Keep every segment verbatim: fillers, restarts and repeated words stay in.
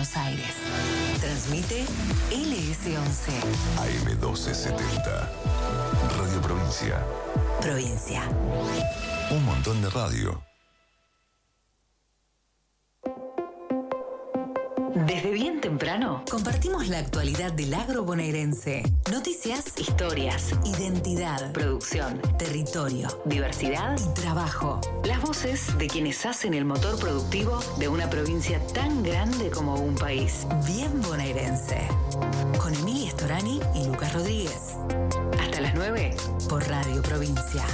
Buenos Aires. Transmite L S once. A M doce setenta. Radio Provincia. Provincia. Un montón de radio. Desde bien temprano compartimos la actualidad del agro bonaerense. Noticias, historias, identidad, producción, territorio, diversidad y trabajo. Las voces de quienes hacen el motor productivo de una provincia tan grande como un país. Bien bonaerense. Con Emilia Storani y Lucas Rodríguez. Hasta las nueve por Radio Provincia.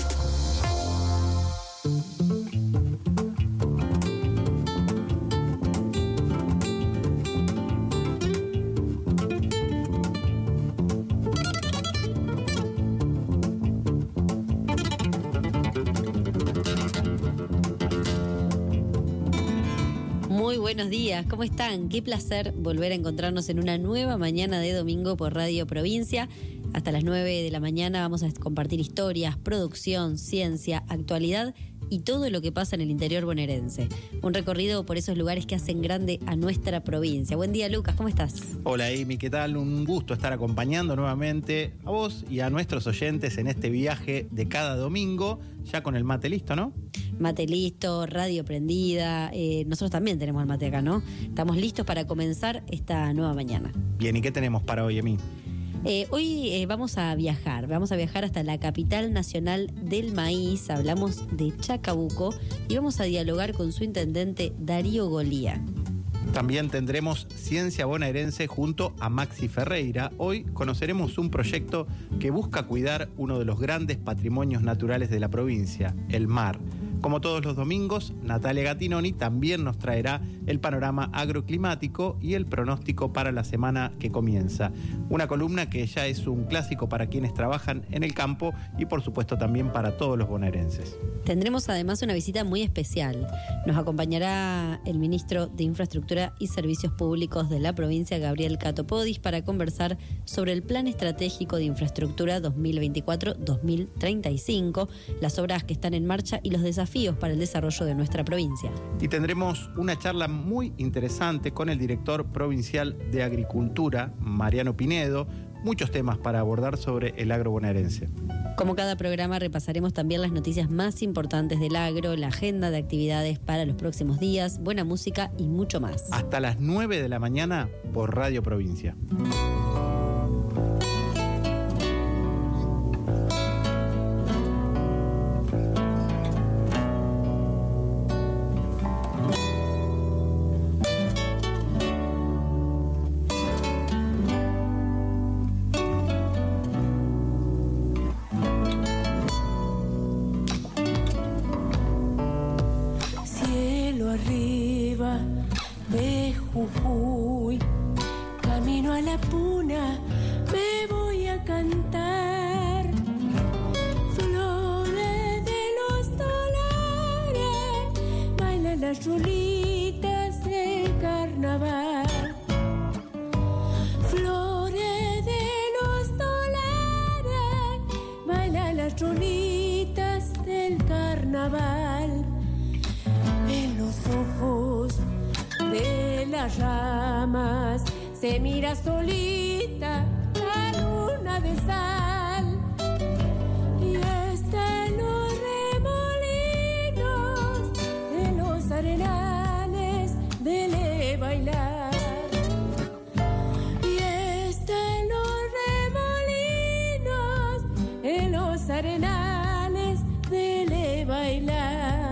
Muy buenos días, ¿cómo están? Qué placer volver a encontrarnos en una nueva mañana de domingo por Radio Provincia. Hasta las nueve de la mañana vamos a compartir historias, producción, ciencia, actualidad y todo lo que pasa en el interior bonaerense. Un recorrido por esos lugares que hacen grande a nuestra provincia. Buen día, Lucas, ¿cómo estás? Hola, Amy, ¿qué tal? Un gusto estar acompañando nuevamente a vos y a nuestros oyentes en este viaje de cada domingo, ya con el mate listo, ¿no? Mate listo, radio prendida, eh, nosotros también tenemos el mate acá, ¿no? Estamos listos para comenzar esta nueva mañana. Bien, ¿y qué tenemos para hoy, Amy? Eh, hoy eh, vamos a viajar, vamos a viajar hasta la capital nacional del maíz, hablamos de Chacabuco y vamos a dialogar con su intendente Darío Golía. También tendremos Ciencia Bonaerense junto a Maxi Ferreira. Hoy conoceremos un proyecto que busca cuidar uno de los grandes patrimonios naturales de la provincia, el mar. Como todos los domingos, Natalia Gattinoni también nos traerá el panorama agroclimático y el pronóstico para la semana que comienza. Una columna que ya es un clásico para quienes trabajan en el campo y por supuesto también para todos los bonaerenses. Tendremos además una visita muy especial. Nos acompañará el ministro de Infraestructura y Servicios Públicos de la provincia, Gabriel Catopodis, para conversar sobre el Plan Estratégico de Infraestructura dos mil veinticuatro a dos mil treinta y cinco, las obras que están en marcha y los desafíos para el desarrollo de nuestra provincia. Y tendremos una charla muy interesante con el director provincial de Agricultura, Mariano Pinedo, muchos temas para abordar sobre el agro bonaerense. Como cada programa, repasaremos también las noticias más importantes del agro, la agenda de actividades para los próximos días, buena música y mucho más. Hasta las nueve de la mañana por Radio Provincia. Jujuy, camino a la puna, me voy a cantar. Flores de los dólares, bailan las rulitas del carnaval. Flores de los dólares, bailan las rulitas del carnaval. En los ojos de las ramas se mira solita la luna de sal, y está en los remolinos de los arenales de le bailar, y está en los remolinos en los arenales de le bailar.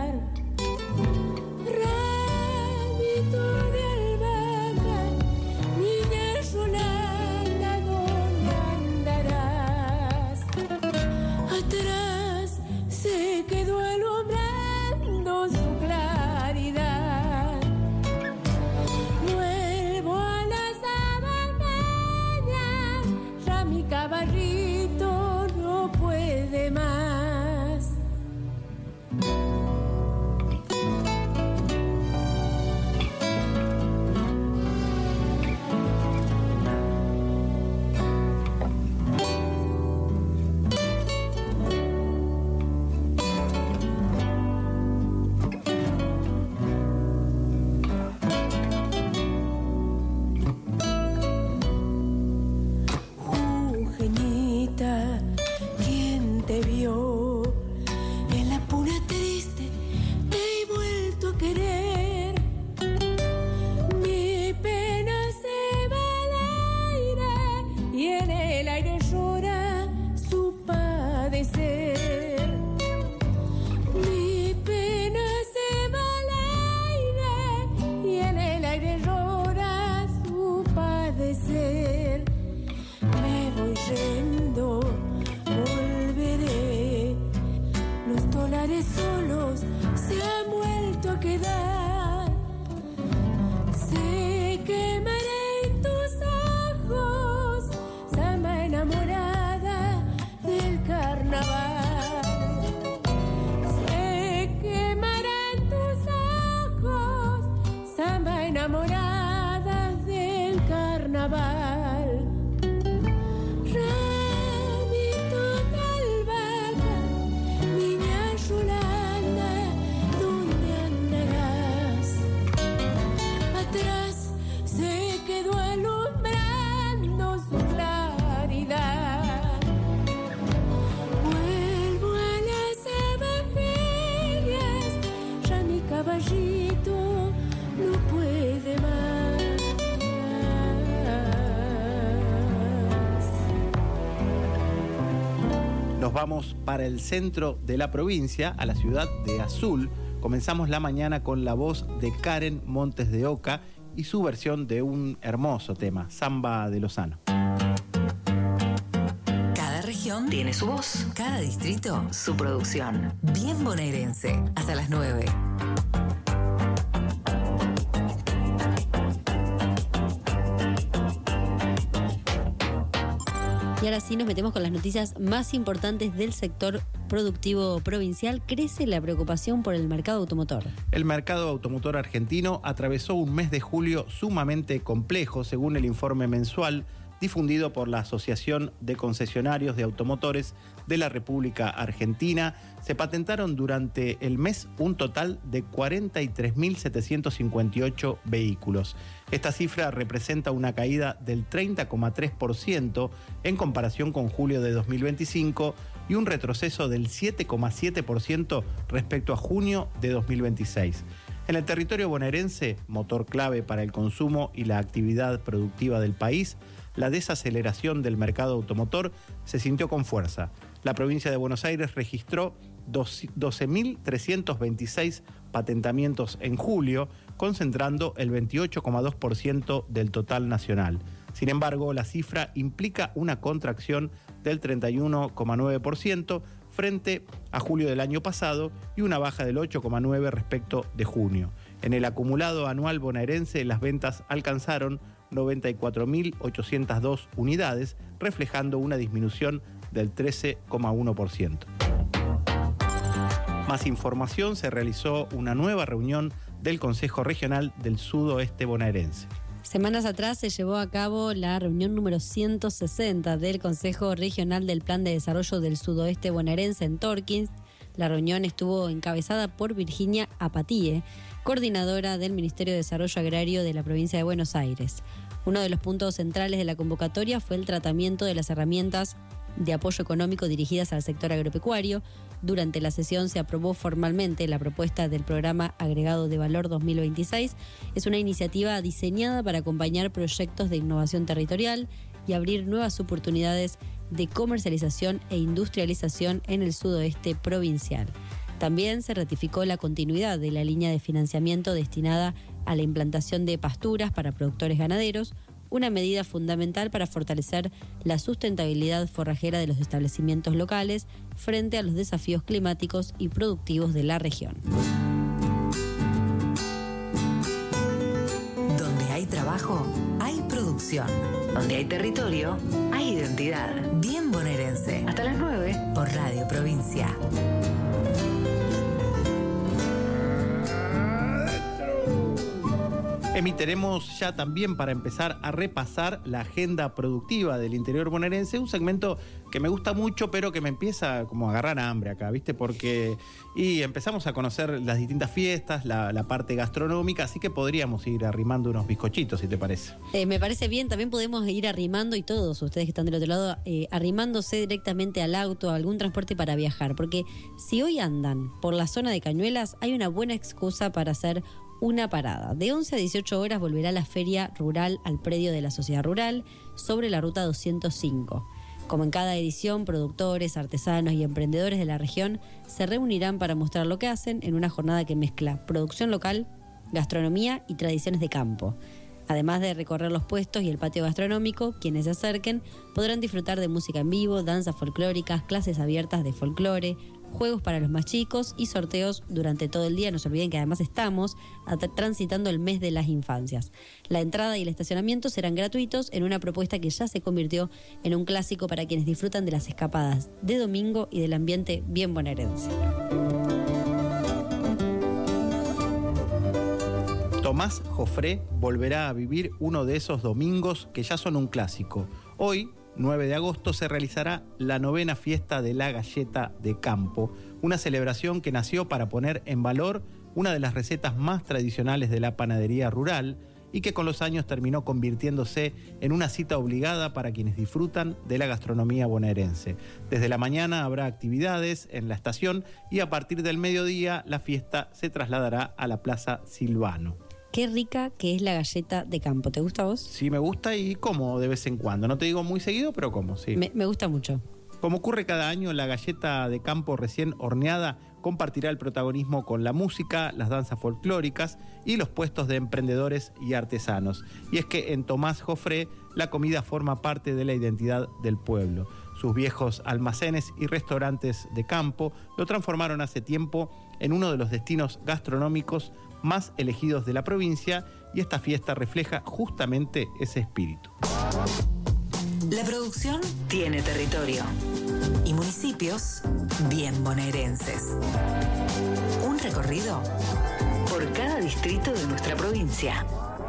solares solos se han vuelto a quedar. Se quemará en tus ojos, samba enamorada del carnaval. Se quemará en tus ojos, samba enamorada del carnaval. Caballito no puede más. Nos vamos para el centro de la provincia, a la ciudad de Azul. Comenzamos la mañana con la voz de Karen Montes de Oca y su versión de un hermoso tema, Samba de Lozano. Cada región tiene su voz, cada distrito su producción. Bien bonaerense, hasta las nueve. Y ahora sí nos metemos con las noticias más importantes del sector productivo provincial. Crece la preocupación por el mercado automotor. El mercado automotor argentino atravesó un mes de julio sumamente complejo, según el informe mensual difundido por la Asociación de Concesionarios de Automotores de la República Argentina. Se patentaron durante el mes un total de cuarenta y tres mil setecientos cincuenta y ocho vehículos. Esta cifra representa una caída del treinta coma tres por ciento en comparación con julio de dos mil veinticinco y un retroceso del siete coma siete por ciento respecto a junio de dos mil veintiséis. En el territorio bonaerense, motor clave para el consumo y la actividad productiva del país, la desaceleración del mercado automotor se sintió con fuerza. La provincia de Buenos Aires registró doce mil trescientos veintiséis patentamientos en julio, concentrando el veintiocho coma dos por ciento del total nacional. Sin embargo, la cifra implica una contracción del treinta y uno coma nueve por ciento frente a julio del año pasado y una baja del ocho coma nueve por ciento respecto de junio. En el acumulado anual bonaerense, las ventas alcanzaron noventa y cuatro mil ochocientas dos unidades, reflejando una disminución del trece coma uno por ciento. Más información: se realizó una nueva reunión del Consejo Regional del Sudoeste Bonaerense. Semanas atrás se llevó a cabo la reunión número ciento sesenta del Consejo Regional del Plan de Desarrollo del Sudoeste Bonaerense en Torquín. La reunión estuvo encabezada por Virginia Apatie, coordinadora del Ministerio de Desarrollo Agrario de la provincia de Buenos Aires. Uno de los puntos centrales de la convocatoria fue el tratamiento de las herramientas de apoyo económico dirigidas al sector agropecuario. Durante la sesión se aprobó formalmente la propuesta del Programa Agregado de Valor dos mil veintiséis. Es una iniciativa diseñada para acompañar proyectos de innovación territorial y abrir nuevas oportunidades de comercialización e industrialización en el sudoeste provincial. También se ratificó la continuidad de la línea de financiamiento destinada a la implantación de pasturas para productores ganaderos, una medida fundamental para fortalecer la sustentabilidad forrajera de los establecimientos locales frente a los desafíos climáticos y productivos de la región. Donde hay trabajo, hay producción. Donde hay territorio, hay identidad. Bien bonaerense. Hasta las nueve por Radio Provincia. Emitiremos ya también para empezar a repasar la agenda productiva del interior bonaerense, un segmento que me gusta mucho, pero que me empieza como a agarrar hambre acá, ¿viste? Porque y empezamos a conocer las distintas fiestas, la, la parte gastronómica, así que podríamos ir arrimando unos bizcochitos, si te parece. Eh, me parece bien, también podemos ir arrimando, y todos ustedes que están del otro lado, eh, arrimándose directamente al auto, a algún transporte para viajar, porque si hoy andan por la zona de Cañuelas, hay una buena excusa para hacer una parada. De once a dieciocho horas volverá la feria rural al predio de la Sociedad Rural sobre la ruta doscientos cinco. Como en cada edición, productores, artesanos y emprendedores de la región se reunirán para mostrar lo que hacen en una jornada que mezcla producción local, gastronomía y tradiciones de campo. Además de recorrer los puestos y el patio gastronómico, quienes se acerquen podrán disfrutar de música en vivo, danzas folclóricas, clases abiertas de folclore, juegos para los más chicos y sorteos durante todo el día. No se olviden que además estamos transitando el mes de las infancias. La entrada y el estacionamiento serán gratuitos en una propuesta que ya se convirtió en un clásico para quienes disfrutan de las escapadas de domingo y del ambiente bien bonaerense. Tomás Jofré volverá a vivir uno de esos domingos que ya son un clásico. Hoy, nueve de agosto, se realizará la novena fiesta de la galleta de campo, una celebración que nació para poner en valor una de las recetas más tradicionales de la panadería rural y que con los años terminó convirtiéndose en una cita obligada para quienes disfrutan de la gastronomía bonaerense. Desde la mañana habrá actividades en la estación y a partir del mediodía la fiesta se trasladará a la Plaza Silvano. Qué rica que es la galleta de campo. ¿Te gusta a vos? Sí, me gusta y como de vez en cuando. No te digo muy seguido, pero como, sí. Me, me gusta mucho. Como ocurre cada año, la galleta de campo recién horneada compartirá el protagonismo con la música, las danzas folclóricas y los puestos de emprendedores y artesanos. Y es que en Tomás Jofré la comida forma parte de la identidad del pueblo. Sus viejos almacenes y restaurantes de campo lo transformaron hace tiempo en uno de los destinos gastronómicos más elegidos de la provincia y esta fiesta refleja justamente ese espíritu. La producción tiene territorio y municipios bien bonaerenses. Un recorrido por cada distrito de nuestra provincia.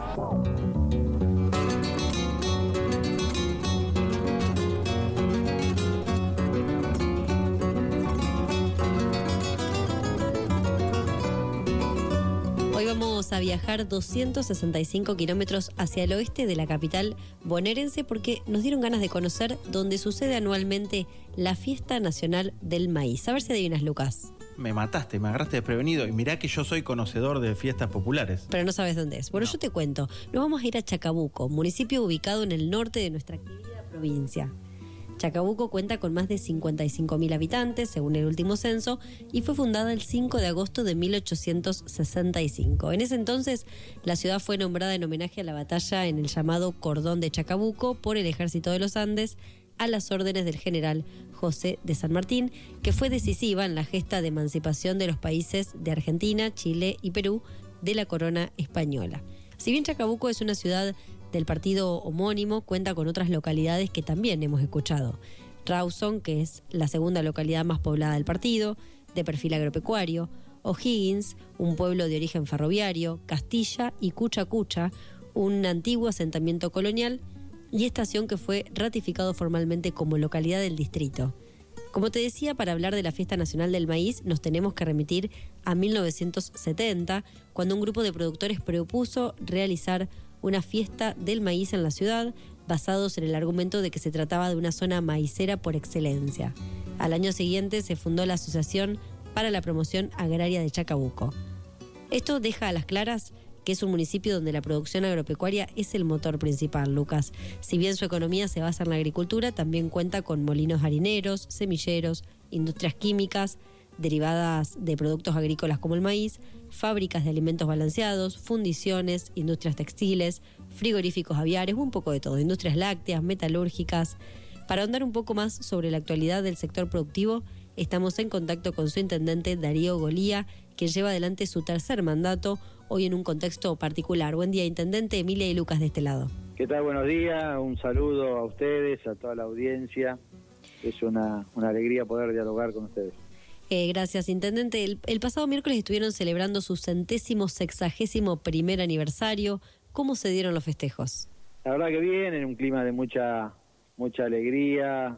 Hoy vamos a viajar doscientos sesenta y cinco kilómetros hacia el oeste de la capital bonaerense porque nos dieron ganas de conocer dónde sucede anualmente la Fiesta Nacional del Maíz. A ver si adivinas, Lucas. Me mataste, me agarraste desprevenido y mirá que yo soy conocedor de fiestas populares. Pero no sabes dónde es. Bueno, No. yo te cuento. Nos vamos a ir a Chacabuco, municipio ubicado en el norte de nuestra querida provincia. Chacabuco cuenta con más de cincuenta y cinco mil habitantes, según el último censo, y fue fundada el cinco de agosto de mil ochocientos sesenta y cinco. En ese entonces, la ciudad fue nombrada en homenaje a la batalla en el llamado Cordón de Chacabuco por el Ejército de los Andes, a las órdenes del general José de San Martín, que fue decisiva en la gesta de emancipación de los países de Argentina, Chile y Perú de la corona española. Si bien Chacabuco es una ciudad del partido homónimo, cuenta con otras localidades que también hemos escuchado. Rawson, que es la segunda localidad más poblada del partido, de perfil agropecuario, O'Higgins, un pueblo de origen ferroviario, Castilla y Cucha Cucha, un antiguo asentamiento colonial, y Estación, que fue ratificado formalmente como localidad del distrito. Como te decía, para hablar de la Fiesta Nacional del Maíz nos tenemos que remitir a mil novecientos setenta, cuando un grupo de productores propuso realizar una fiesta del maíz en la ciudad, basados en el argumento de que se trataba de una zona maicera por excelencia. Al año siguiente se fundó la Asociación para la Promoción Agraria de Chacabuco. Esto deja a las claras que es un municipio donde la producción agropecuaria es el motor principal, Lucas. Si bien su economía se basa en la agricultura, también cuenta con molinos harineros, semilleros, industrias químicas, derivadas de productos agrícolas como el maíz, fábricas de alimentos balanceados, fundiciones, industrias textiles, frigoríficos aviares, un poco de todo, industrias lácteas, metalúrgicas. Para ahondar un poco más sobre la actualidad del sector productivo, estamos en contacto con su intendente Darío Golía, quien lleva adelante su tercer mandato, hoy en un contexto particular. Buen día, intendente. Emilia y Lucas de este lado. ¿Qué tal? Buenos días, un saludo a ustedes, a toda la audiencia. Es una, una alegría poder dialogar con ustedes. Eh, gracias, intendente. El, el pasado miércoles estuvieron celebrando su centésimo sexagésimo primer aniversario. ¿Cómo se dieron los festejos? La verdad que bien, en un clima de mucha mucha alegría,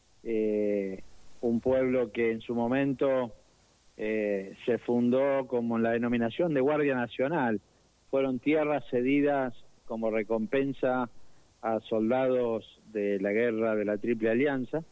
eh, un pueblo que en su momento eh, se fundó como la denominación de Guardia Nacional. Fueron tierras cedidas como recompensa a soldados de la guerra de la Triple Alianza,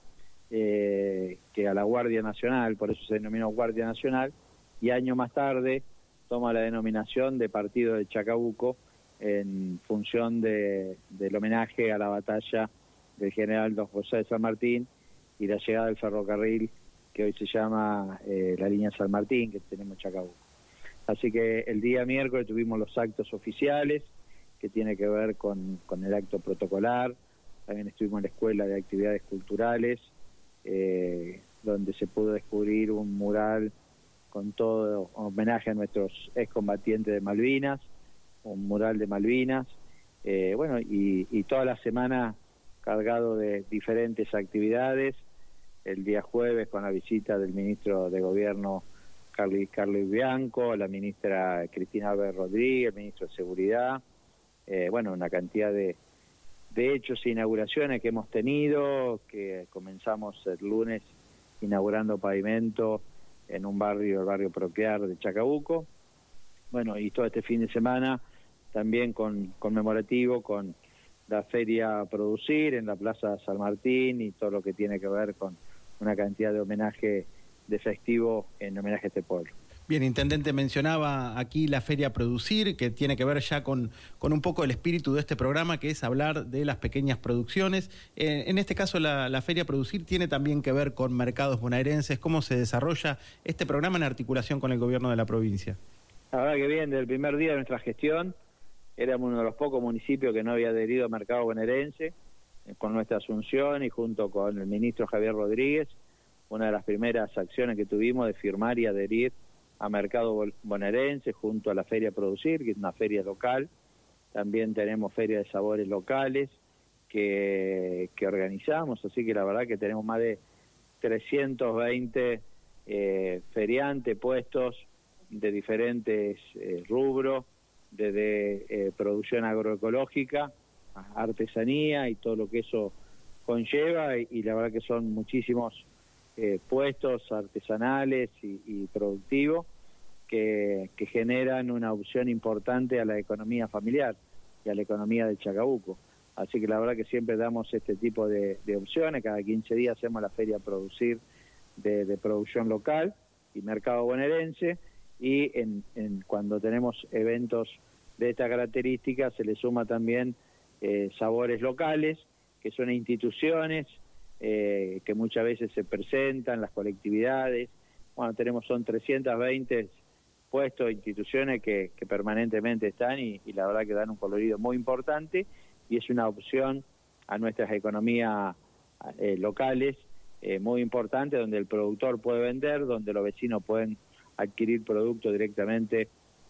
eh, que a la Guardia Nacional, por eso se denominó Guardia Nacional, y año más tarde toma la denominación de Partido de Chacabuco en función de, del homenaje a la batalla del general don José de San Martín y la llegada del ferrocarril que hoy se llama eh, la línea San Martín, que tenemos en Chacabuco. Así que el día miércoles tuvimos los actos oficiales, que tiene que ver con, con el acto protocolar. También estuvimos en la Escuela de Actividades Culturales, eh, donde se pudo descubrir un mural con todo homenaje a nuestros excombatientes de Malvinas, un mural de Malvinas, eh, bueno, y, y toda la semana cargado de diferentes actividades, el día jueves con la visita del ministro de Gobierno Carlos, Carlos Bianco, la ministra Cristina Álvarez Rodríguez, el ministro de Seguridad, eh, bueno, una cantidad de, de hechos e inauguraciones que hemos tenido, que comenzamos el lunes inaugurando pavimento en un barrio, el barrio Procrear de Chacabuco, bueno, y todo este fin de semana también con conmemorativo con la Feria Producir en la Plaza San Martín y todo lo que tiene que ver con una cantidad de homenaje de festivo en homenaje a este pueblo. Bien, Intendente, mencionaba aquí la Feria Producir, que tiene que ver ya con, con un poco el espíritu de este programa, que es hablar de las pequeñas producciones. Eh, en este caso, la, la Feria Producir tiene también que ver con mercados bonaerenses. ¿Cómo se desarrolla este programa en articulación con el gobierno de la provincia? La verdad que bien, desde el primer día de nuestra gestión, éramos uno de los pocos municipios que no había adherido al mercado bonaerense, eh, con nuestra asunción y junto con el ministro Javier Rodríguez, una de las primeras acciones que tuvimos de firmar y adherir a mercado bonaerense junto a la Feria Producir, que es una feria local. También tenemos feria de sabores locales que, que organizamos, así que la verdad que tenemos más de trescientos veinte eh, feriantes puestos de diferentes eh, rubros, desde eh, producción agroecológica, artesanía y todo lo que eso conlleva, y, y la verdad que son muchísimos eh, puestos artesanales y, y productivos que, que generan una opción importante a la economía familiar y a la economía de Chacabuco. Así que la verdad que siempre damos este tipo de, de opciones, cada quince días hacemos la Feria Producir de, de producción local y mercado bonaerense, y en, en cuando tenemos eventos de esta característica se le suma también eh, sabores locales, que son instituciones eh, que muchas veces se presentan, las colectividades. Bueno, tenemos, son trescientos veinte puestos, instituciones que, que permanentemente están y, y la verdad que dan un colorido muy importante, y es una opción a nuestras economías eh, locales eh, muy importante, donde el productor puede vender, donde los vecinos pueden adquirir productos directamente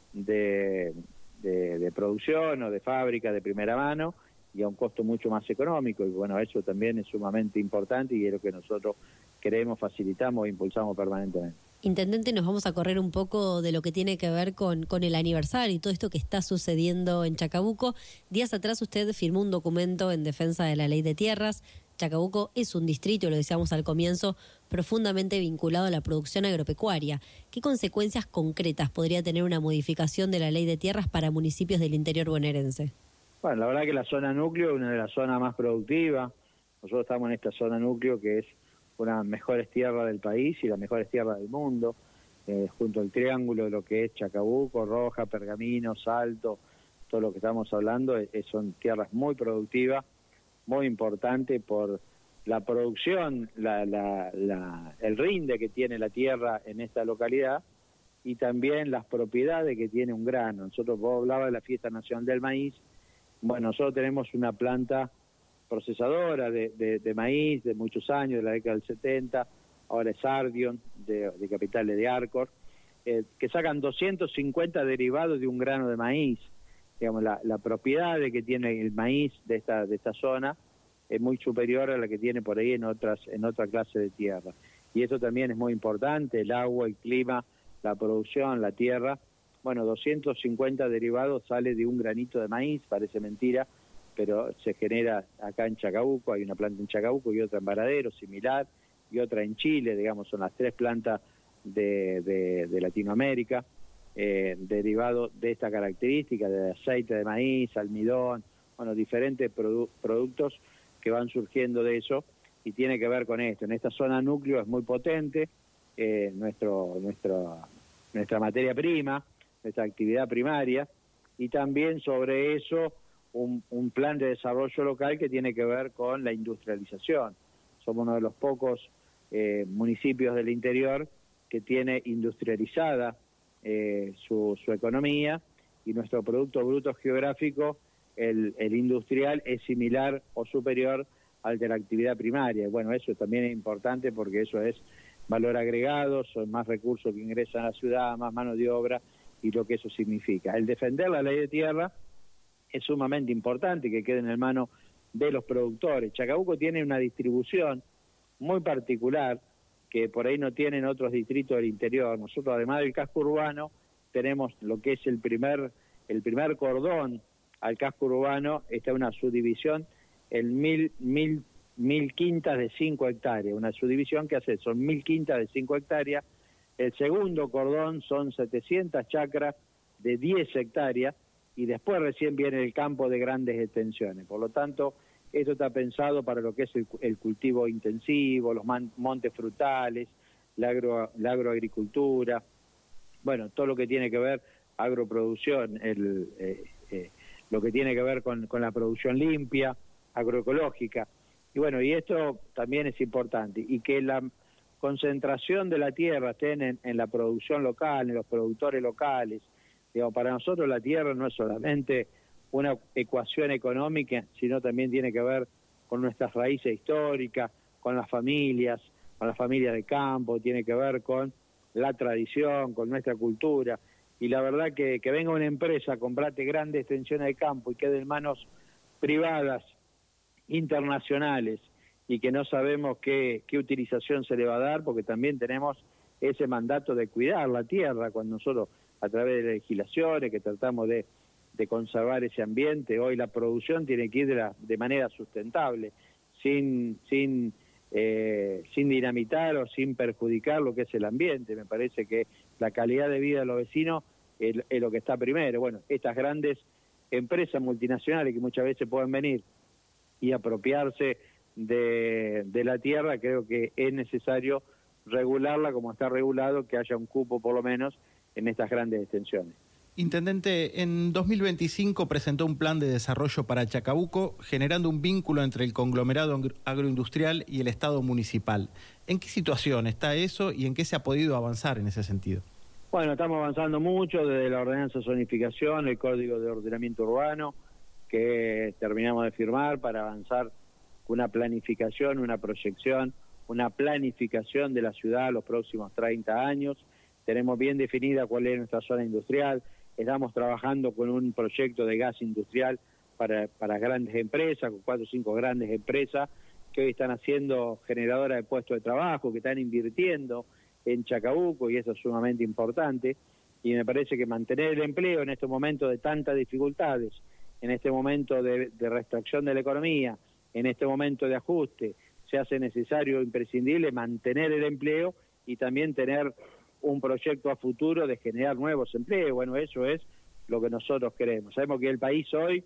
de, de, de producción o de fábrica de primera mano y a un costo mucho más económico, y bueno, eso también es sumamente importante y es lo que nosotros queremos, facilitamos e impulsamos permanentemente. Intendente, nos vamos a correr un poco de lo que tiene que ver con, con el aniversario y todo esto que está sucediendo en Chacabuco. Días atrás usted firmó un documento en defensa de la ley de tierras. Chacabuco es un distrito, lo decíamos al comienzo, profundamente vinculado a la producción agropecuaria. ¿Qué consecuencias concretas podría tener una modificación de la ley de tierras para municipios del interior bonaerense? Bueno, la verdad que la zona núcleo es una de las zonas más productivas. Nosotros estamos en esta zona núcleo que es una de las mejores tierras del país y las mejores tierras del mundo, eh, junto al triángulo de lo que es Chacabuco, Roja, Pergamino, Salto, todo lo que estamos hablando, eh, son tierras muy productivas, muy importante por la producción, la, la, la, el rinde que tiene la tierra en esta localidad y también las propiedades que tiene un grano. Nosotros, vos hablabas de la Fiesta Nacional del Maíz, bueno, nosotros tenemos una planta procesadora de, de, de maíz de muchos años, de la década del setenta, ahora es Ardion, de, de Capitales de Arcor, eh, que sacan doscientos cincuenta derivados de un grano de maíz. Digamos, la, la propiedad de que tiene el maíz de esta de esta zona es muy superior a la que tiene por ahí en otras en otra clase de tierra. Y eso también es muy importante, el agua, el clima, la producción, la tierra. Bueno, doscientos cincuenta derivados sale de un granito de maíz, parece mentira, pero se genera acá en Chacabuco, hay una planta en Chacabuco y otra en Varadero, similar, y otra en Chile, digamos, son las tres plantas de, de, de Latinoamérica. Eh, derivado de esta característica, de aceite de maíz, almidón, bueno, diferentes produ productos que van surgiendo de eso, y tiene que ver con esto. En esta zona núcleo es muy potente eh, nuestro, nuestro, nuestra materia prima, nuestra actividad primaria, y también sobre eso un, un plan de desarrollo local que tiene que ver con la industrialización. Somos uno de los pocos eh, municipios del interior que tiene industrializada Eh, su, su economía, y nuestro Producto Bruto Geográfico, el, el industrial, es similar o superior al de la actividad primaria. Bueno, eso también es importante porque eso es valor agregado, son más recursos que ingresan a la ciudad, más mano de obra y lo que eso significa. El defender la ley de tierra es sumamente importante, que quede en el mano de los productores. Chacabuco tiene una distribución muy particular que por ahí no tienen otros distritos del interior. Nosotros, además del casco urbano, tenemos lo que es el primer el primer cordón al casco urbano, está una subdivisión en mil, mil, mil quintas de cinco hectáreas, una subdivisión que hace, son mil quintas de cinco hectáreas. El segundo cordón son setecientas chacras de diez hectáreas, y después recién viene el campo de grandes extensiones. Por lo tanto, esto está pensado para lo que es el, el cultivo intensivo, los man, montes frutales, la, agro, la agroagricultura, bueno, todo lo que tiene que ver agroproducción, el, eh, eh, lo que tiene que ver con, con la producción limpia, agroecológica. Y bueno, y esto también es importante, y que la concentración de la tierra esté en, en la producción local, en los productores locales. Digamos, para nosotros la tierra no es solamente una ecuación económica, sino también tiene que ver con nuestras raíces históricas, con las familias, con las familias de campo, tiene que ver con la tradición, con nuestra cultura. Y la verdad que, que venga una empresa a comprarte grandes extensiones de campo y quede en manos privadas, internacionales, y que no sabemos qué, qué utilización se le va a dar, porque también tenemos ese mandato de cuidar la tierra, cuando nosotros, a través de legislaciones, que tratamos de, de conservar ese ambiente, hoy la producción tiene que ir de, la, de manera sustentable, sin, sin, eh, sin dinamitar o sin perjudicar lo que es el ambiente. Me parece que la calidad de vida de los vecinos es, es lo que está primero. Bueno, estas grandes empresas multinacionales que muchas veces pueden venir y apropiarse de, de la tierra, creo que es necesario regularla como está regulado, que haya un cupo por lo menos en estas grandes extensiones. Intendente, en dos mil veinticinco presentó un plan de desarrollo para Chacabuco, generando un vínculo entre el conglomerado agroindustrial y el Estado municipal. ¿En qué situación está eso y en qué se ha podido avanzar en ese sentido? Bueno, estamos avanzando mucho desde la ordenanza de zonificación, el Código de Ordenamiento Urbano, que terminamos de firmar para avanzar con una planificación, una proyección, una planificación de la ciudad a los próximos treinta años. Tenemos bien definida cuál es nuestra zona industrial. Estamos trabajando con un proyecto de gas industrial para, para grandes empresas, con cuatro o cinco grandes empresas que hoy están haciendo generadoras de puestos de trabajo, que están invirtiendo en Chacabuco, y eso es sumamente importante. Y me parece que mantener el empleo en estos momentos de tantas dificultades, en este momento de, de restricción de la economía, en este momento de ajuste, se hace necesario, imprescindible, mantener el empleo y también tener un proyecto a futuro de generar nuevos empleos. Bueno, eso es lo que nosotros queremos. Sabemos que el país hoy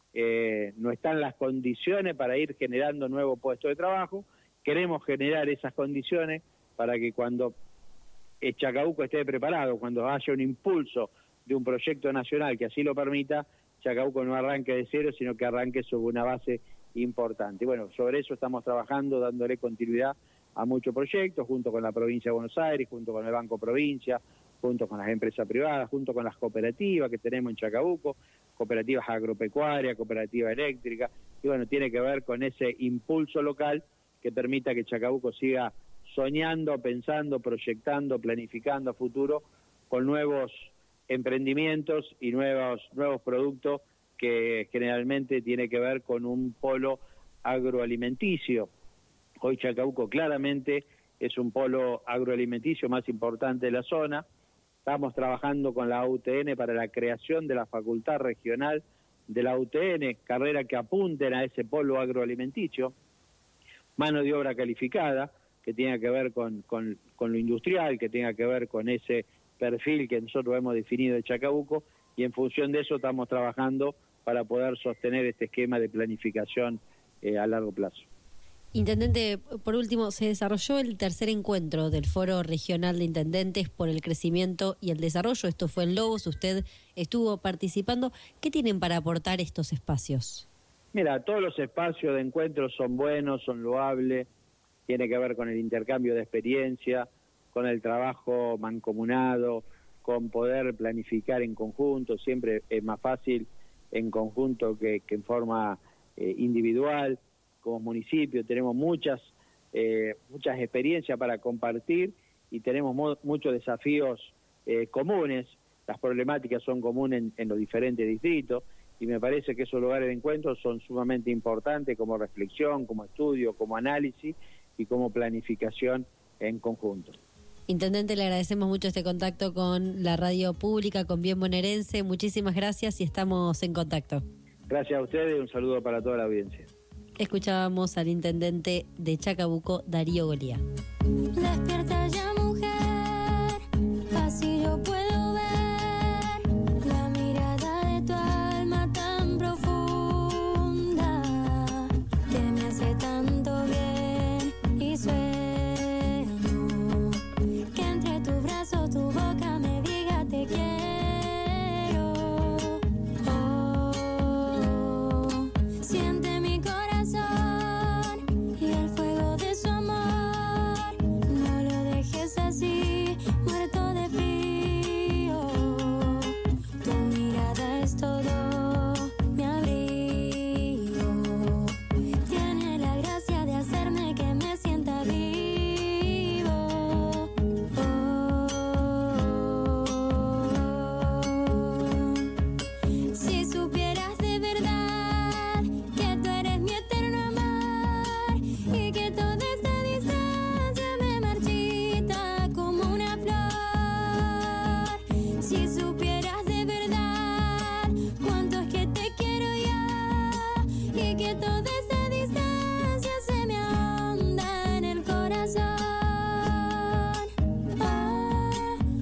eh, no está en las condiciones para ir generando nuevos puestos de trabajo. Queremos generar esas condiciones para que cuando Chacabuco esté preparado, cuando haya un impulso de un proyecto nacional que así lo permita, Chacabuco no arranque de cero, sino que arranque sobre una base importante. Bueno, sobre eso estamos trabajando, dándole continuidad a muchos proyectos, junto con la provincia de Buenos Aires, junto con el Banco Provincia, junto con las empresas privadas, junto con las cooperativas que tenemos en Chacabuco, cooperativas agropecuarias, cooperativas eléctricas, y bueno, tiene que ver con ese impulso local que permita que Chacabuco siga soñando, pensando, proyectando, planificando a futuro con nuevos emprendimientos y nuevos, nuevos productos que generalmente tiene que ver con un polo agroalimenticio. Hoy Chacabuco claramente es un polo agroalimenticio más importante de la zona. Estamos trabajando con la U T N para la creación de la Facultad Regional de la U T N, carrera que apunten a ese polo agroalimenticio, mano de obra calificada, que tenga que ver con, con, con lo industrial, que tenga que ver con ese perfil que nosotros hemos definido de Chacabuco, y en función de eso estamos trabajando para poder sostener este esquema de planificación eh, a largo plazo. Intendente, por último, se desarrolló el tercer encuentro del Foro Regional de Intendentes por el Crecimiento y el Desarrollo. Esto fue en Lobos, usted estuvo participando. ¿Qué tienen para aportar estos espacios? Mira, todos los espacios de encuentro son buenos, son loables, tiene que ver con el intercambio de experiencia, con el trabajo mancomunado, con poder planificar en conjunto. Siempre es más fácil en conjunto que, que en forma eh, individual. Como municipio tenemos muchas eh, muchas experiencias para compartir y tenemos mo- muchos desafíos eh, comunes. Las problemáticas son comunes en, en los diferentes distritos y me parece que esos lugares de encuentro son sumamente importantes como reflexión, como estudio, como análisis y como planificación en conjunto. Intendente, le agradecemos mucho este contacto con la radio pública, con Bien Bonaerense. Muchísimas gracias y estamos en contacto. Gracias a ustedes y un saludo para toda la audiencia. Escuchábamos al intendente de Chacabuco, Darío Golía. Despierta ya, mujer, así yo puedo ver la mirada de tu alma tan profunda que me hace tanto bien y sueño que entre tu brazo, tu boca me diga te quiero. Oh, siente mi corazón y el fuego de su amor. No lo dejes así, muerto de frío. Tu mirada es todo mi abrigo. Tiene la gracia de hacerme que me sienta vivo. Oh, si supieras de verdad que tú eres mi eterno amor y que toda esta distancia me marchita como una flor. Si supieras de verdad cuánto es que te quiero yo y que toda esta distancia se me ahonda en el corazón. Ah,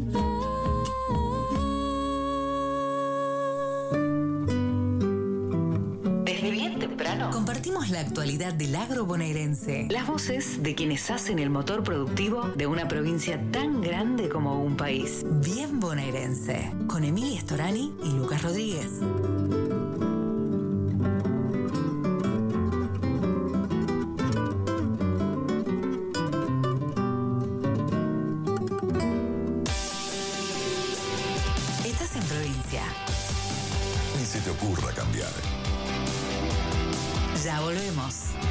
Desde bien temprano compartimos la actualidad del agro bonaerense. Las voces de quienes hacen el motor productivo de una provincia tan grande como un país. Bien bonaerense. Con Emilia Storani y Lucas Rodríguez. Estás en provincia. Ni se te ocurra cambiar. Ya volvemos.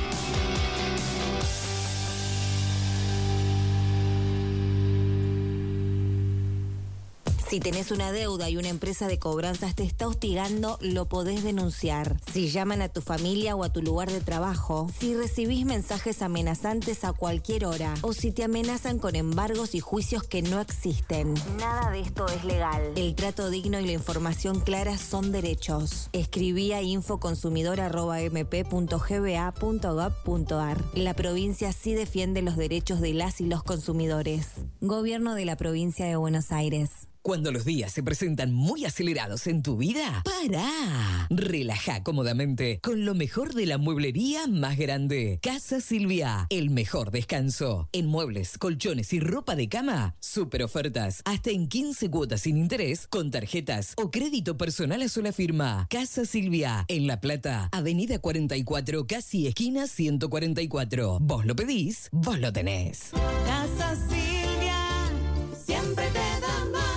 Si tenés una deuda y una empresa de cobranzas te está hostigando, lo podés denunciar. Si llaman a tu familia o a tu lugar de trabajo, si recibís mensajes amenazantes a cualquier hora, o si te amenazan con embargos y juicios que no existen. Nada de esto es legal. El trato digno y la información clara son derechos. Escribí a infoconsumidor arroba m p punto g b a punto gov punto a r. La provincia sí defiende los derechos de las y los consumidores. Gobierno de la provincia de Buenos Aires. Cuando los días se presentan muy acelerados en tu vida, ¡para! Relaja cómodamente con lo mejor de la mueblería más grande. Casa Silvia, el mejor descanso. En muebles, colchones y ropa de cama, super ofertas. Hasta en quince cuotas sin interés, con tarjetas o crédito personal a sola firma. Casa Silvia, en La Plata, Avenida cuarenta y cuatro, casi esquina ciento cuarenta y cuatro. Vos lo pedís, vos lo tenés. Casa Silvia, siempre te da más.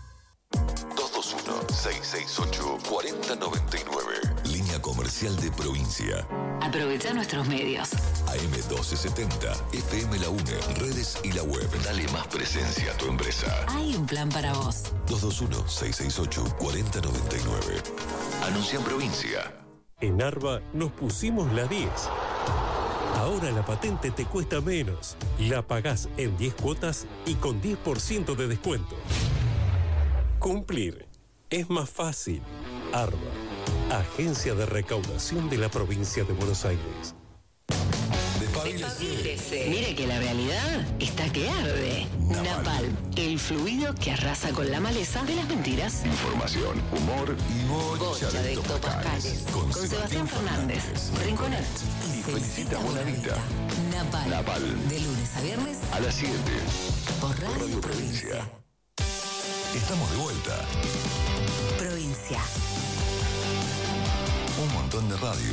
dos dos uno, seis seis ocho, cuatro cero nueve nueve. Línea comercial de provincia. Aprovecha nuestros medios. A M doce setenta, F M La UNE, redes y la web. Dale más presencia a tu empresa. Hay un plan para vos. dos dos uno, seis seis ocho, cuatro cero nueve nueve. Anuncia en provincia. En Arba nos pusimos la diez. Ahora la patente te cuesta menos. La pagás en diez cuotas y con diez por ciento de descuento. Cumplir es más fácil. Arba, Agencia de Recaudación de la Provincia de Buenos Aires. Despabilese. Mire que la realidad está que arde. Napal. Napal, el fluido que arrasa con la maleza de las mentiras. Información, humor y bocha, Bocha de topascales. Con, Sebastián Fernández, Rinconet y Felicita Bonavita. Napal. Napal. De lunes a viernes A las siete. por Radio, Radio Provincia. Provincia. Estamos de vuelta. Provincia. Un montón de radio.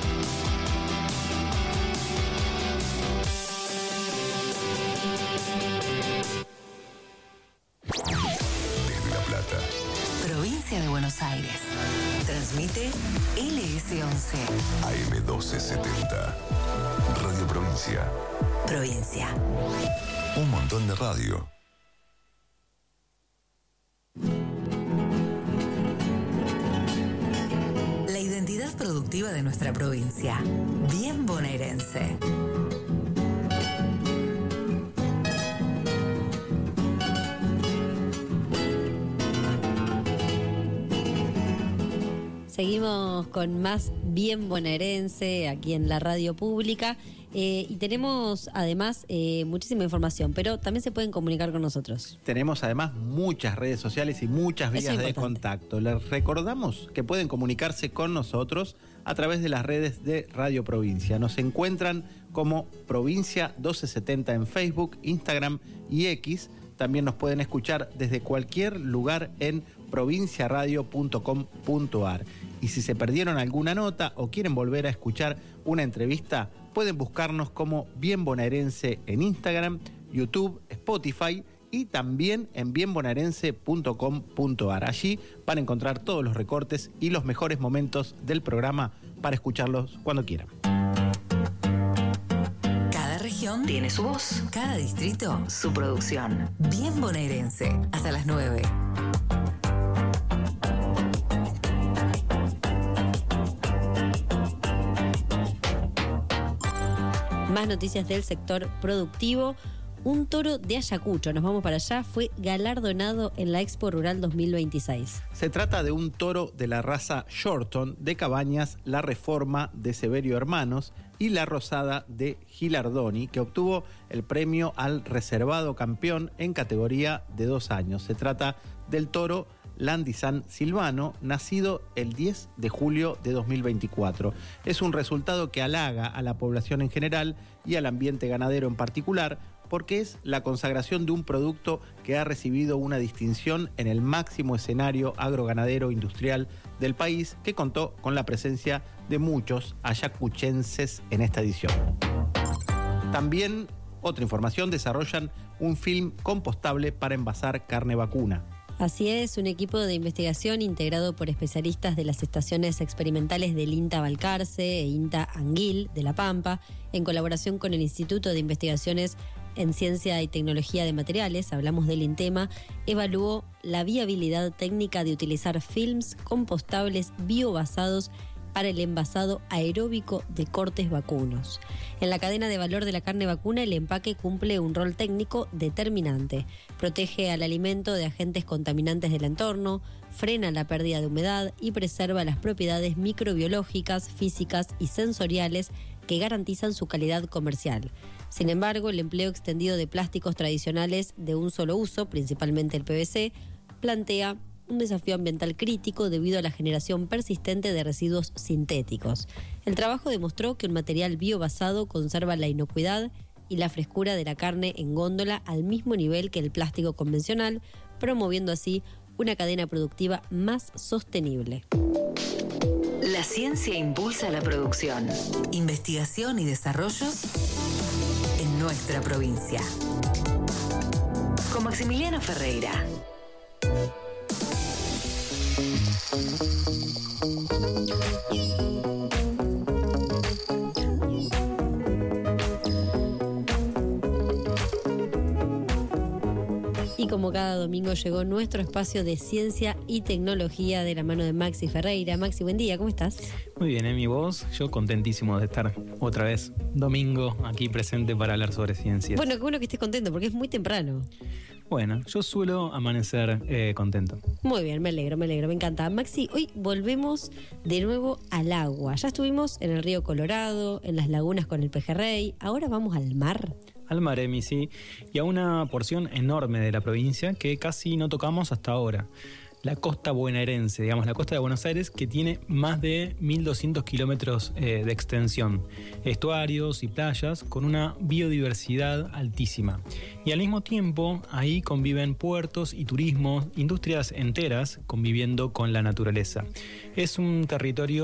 Desde La Plata. Provincia de Buenos Aires. Transmite L S once. A M doce setenta. Radio Provincia. Provincia. Un montón de radio. La identidad productiva de nuestra provincia. Bien bonaerense. Seguimos con más Bien Bonaerense aquí en la radio pública eh, y tenemos además eh, muchísima información, pero también se pueden comunicar con nosotros. Tenemos además muchas redes sociales y muchas vías de contacto. Les recordamos que pueden comunicarse con nosotros a través de las redes de Radio Provincia. Nos encuentran como Provincia doce setenta en Facebook, Instagram y X. También nos pueden escuchar desde cualquier lugar en provincia radio punto com punto a r. Y si se perdieron alguna nota o quieren volver a escuchar una entrevista, pueden buscarnos como Bien Bonaerense en Instagram, YouTube, Spotify y también en bien bonaerense punto com punto a r. Allí van a encontrar todos los recortes y los mejores momentos del programa para escucharlos cuando quieran. Cada región tiene su voz, cada distrito su producción. Bien Bonaerense, hasta las nueve. Más noticias del sector productivo. Un toro de Ayacucho, nos vamos para allá, fue galardonado en la Expo Rural dos mil veintiséis. Se trata de un toro de la raza Shorton de Cabañas, La Reforma de Severio Hermanos y La Rosada de Gilardoni, que obtuvo el premio al reservado campeón en categoría de dos años. Se trata del toro Landizán Silvano, nacido el diez de julio de dos mil veinticuatro. Es un resultado que halaga a la población en general y al ambiente ganadero en particular, porque es la consagración de un producto que ha recibido una distinción en el máximo escenario agroganadero industrial del país, que contó con la presencia de muchos ayacuchenses en esta edición. También, otra información, desarrollan un film compostable para envasar carne vacuna. Así es, un equipo de investigación integrado por especialistas de las estaciones experimentales del INTA Balcarce e INTA Anguil de La Pampa, en colaboración con el Instituto de Investigaciones en Ciencia y Tecnología de Materiales, hablamos del INTEMA, evaluó la viabilidad técnica de utilizar films compostables biobasados para el envasado aeróbico de cortes vacunos. En la cadena de valor de la carne vacuna, el empaque cumple un rol técnico determinante. Protege al alimento de agentes contaminantes del entorno, frena la pérdida de humedad y preserva las propiedades microbiológicas, físicas y sensoriales que garantizan su calidad comercial. Sin embargo, el empleo extendido de plásticos tradicionales de un solo uso, principalmente el P V C, plantea un desafío ambiental crítico debido a la generación persistente de residuos sintéticos. El trabajo demostró que un material biobasado conserva la inocuidad y la frescura de la carne en góndola al mismo nivel que el plástico convencional, promoviendo así una cadena productiva más sostenible. La ciencia impulsa la producción, investigación y desarrollos en nuestra provincia. Con Maximiliano Ferreira. Y como cada domingo llegó nuestro espacio de ciencia y tecnología de la mano de Maxi Ferreira. Maxi, buen día, ¿cómo estás? Muy bien, Emi, vos, yo contentísimo de estar otra vez domingo aquí presente para hablar sobre ciencias. Bueno, qué bueno que estés contento porque es muy temprano. Bueno, yo suelo amanecer eh, contento. Muy bien, me alegro, me alegro, me encanta. Maxi, hoy volvemos de nuevo al agua. Ya estuvimos en el río Colorado, en las lagunas con el pejerrey, ahora vamos al mar. Al mar, Emi, sí, y a una porción enorme de la provincia que casi no tocamos hasta ahora. La costa bonaerense, digamos, la costa de Buenos Aires, que tiene más de mil doscientos kilómetros eh, de extensión, estuarios y playas con una biodiversidad altísima. Y al mismo tiempo, ahí conviven puertos y turismo, industrias enteras conviviendo con la naturaleza. Es un territorio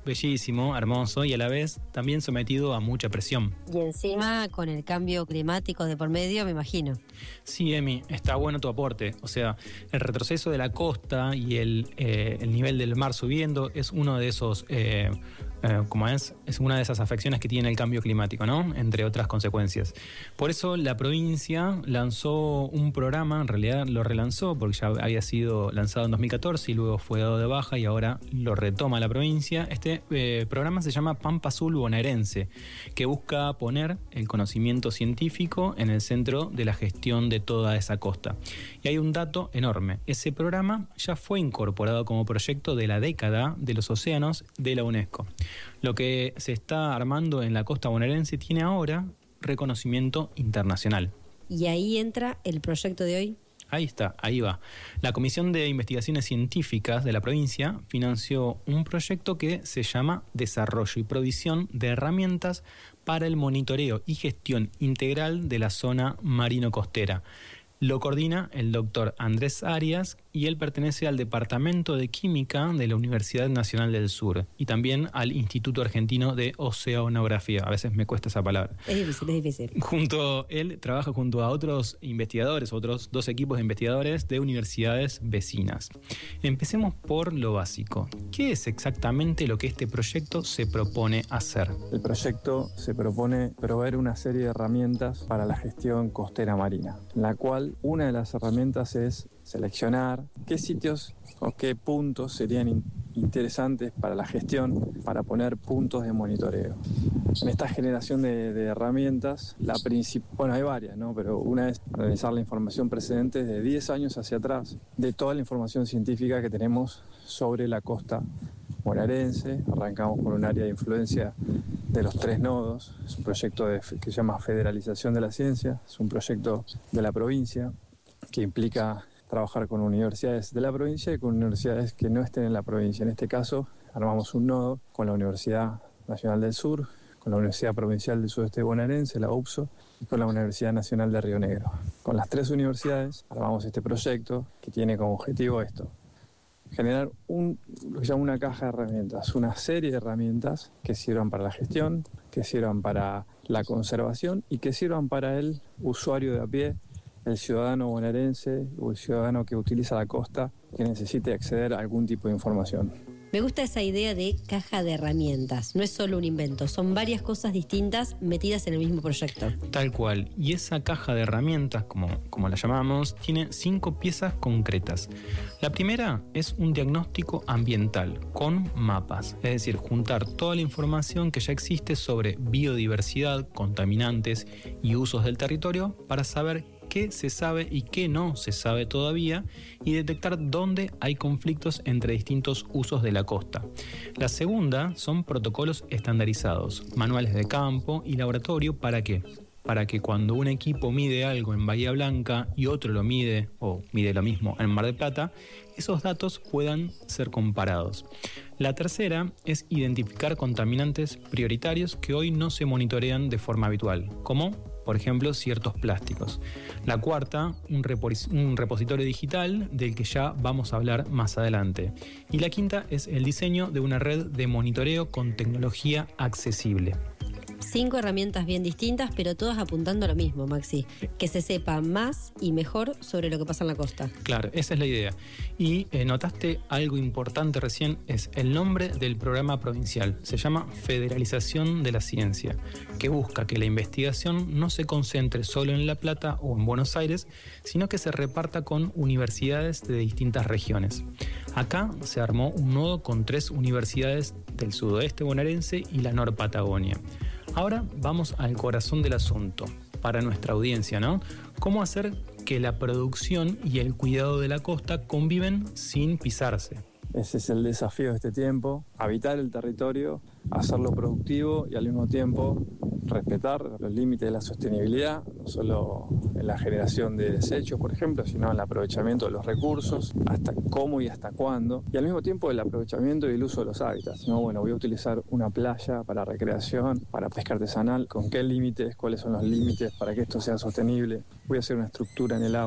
bellísimo, hermoso y a la vez también sometido a mucha presión. Y encima con el cambio climático de por medio, me imagino. Sí, Emi, está bueno tu aporte. O sea, el retroceso de la costa y el, eh, el nivel del mar subiendo es uno de esos... Eh, Eh, como es, es una de esas afecciones que tiene el cambio climático, ¿no? Entre otras consecuencias. Por eso la provincia lanzó un programa, en realidad lo relanzó porque ya había sido lanzado en dos mil catorce y luego fue dado de baja y ahora lo retoma la provincia. Este eh, programa se llama Pampa Azul Bonaerense, que busca poner el conocimiento científico en el centro de la gestión de toda esa costa. Y hay un dato enorme. Ese programa ya fue incorporado como proyecto de la década de los océanos de la UNESCO. Lo que se está armando en la costa bonaerense tiene ahora reconocimiento internacional. Y ahí entra el proyecto de hoy. Ahí está, ahí va. La Comisión de Investigaciones Científicas de la provincia financió un proyecto que se llama Desarrollo y Provisión de Herramientas para el Monitoreo y Gestión Integral de la Zona Marino-Costera. Lo coordina el doctor Andrés Arias y él pertenece al Departamento de Química de la Universidad Nacional del Sur y también al Instituto Argentino de Oceanografía. A veces me cuesta esa palabra. Es difícil, es difícil. Junto, él trabaja junto a otros investigadores, otros dos equipos de investigadores de universidades vecinas. Empecemos por lo básico. ¿Qué es exactamente lo que este proyecto se propone hacer? El proyecto se propone proveer una serie de herramientas para la gestión costera marina, en la cual una de las herramientas es seleccionar qué sitios o qué puntos serían in- interesantes para la gestión, para poner puntos de monitoreo. En esta generación de, de herramientas, la principal, bueno, hay varias, ¿no? Pero una es analizar la información precedente de diez años hacia atrás, de toda la información científica que tenemos sobre la costa bonaerense. Arrancamos con un área de influencia de los tres nodos. Es un proyecto de, que se llama Federalización de la Ciencia. Es un proyecto de la provincia que implica trabajar con universidades de la provincia y con universidades que no estén en la provincia. En este caso, armamos un nodo con la Universidad Nacional del Sur, con la Universidad Provincial del Sudeste Bonaerense, la U P S O, y con la Universidad Nacional de Río Negro. Con las tres universidades armamos este proyecto que tiene como objetivo esto: generar un, lo que se llama una caja de herramientas, una serie de herramientas que sirvan para la gestión, que sirvan para la conservación y que sirvan para el usuario de a pie, el ciudadano bonaerense o el ciudadano que utiliza la costa que necesite acceder a algún tipo de información. Me gusta esa idea de caja de herramientas. No es solo un invento, son varias cosas distintas metidas en el mismo proyecto. Tal cual. Y esa caja de herramientas, como, como la llamamos, tiene cinco piezas concretas. La primera es un diagnóstico ambiental con mapas, es decir, juntar toda la información que ya existe sobre biodiversidad, contaminantes y usos del territorio para saber qué se sabe y qué no se sabe todavía y detectar dónde hay conflictos entre distintos usos de la costa. La segunda son protocolos estandarizados, manuales de campo y laboratorio. ¿Para qué? Para que cuando un equipo mide algo en Bahía Blanca y otro lo mide o mide lo mismo en Mar del Plata, esos datos puedan ser comparados. La tercera es identificar contaminantes prioritarios que hoy no se monitorean de forma habitual, como por ejemplo, ciertos plásticos. La cuarta, un, repos- un repositorio digital del que ya vamos a hablar más adelante. Y la quinta es el diseño de una red de monitoreo con tecnología accesible. Cinco herramientas bien distintas, pero todas apuntando a lo mismo, Maxi. Que se sepa más y mejor sobre lo que pasa en la costa. Claro, esa es la idea. Y eh, notaste algo importante recién, es el nombre del programa provincial. Se llama Federalización de la Ciencia, que busca que la investigación no se concentre solo en La Plata o en Buenos Aires, sino que se reparta con universidades de distintas regiones. Acá se armó un nodo con tres universidades del sudoeste bonaerense y la Norpatagonia. Ahora vamos al corazón del asunto, para nuestra audiencia, ¿no? ¿Cómo hacer que la producción y el cuidado de la costa conviven sin pisarse? Ese es el desafío de este tiempo: habitar el territorio, hacerlo productivo y al mismo tiempo respetar los límites de la sostenibilidad, no solo en la generación de desechos, por ejemplo, sino en el aprovechamiento de los recursos, hasta cómo y hasta cuándo, y al mismo tiempo el aprovechamiento y el uso de los hábitats, ¿no? Bueno, voy a utilizar una playa para recreación, para pesca artesanal, ¿con qué límites? ¿Cuáles son los límites para que esto sea sostenible? Voy a hacer una estructura en el agua,